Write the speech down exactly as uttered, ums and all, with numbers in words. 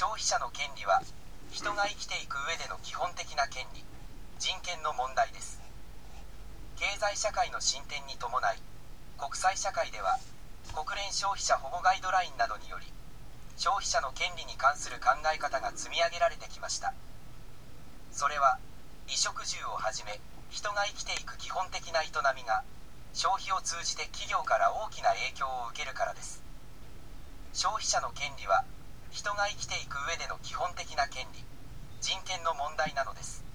消費者の権利は人が生きていく上での基本的な権利、人権の問題です。経済社会の進展に伴い、国際社会では国連消費者保護ガイドラインなどにより、消費者の権利に関する考え方が積み上げられてきました。それは、衣食住をはじめ、人が生きていく基本的な営みが、消費を通じて企業から大きな影響を受けるからです。消費者の権利は、人が生きていく上での基本的な権利、人権の問題なのです。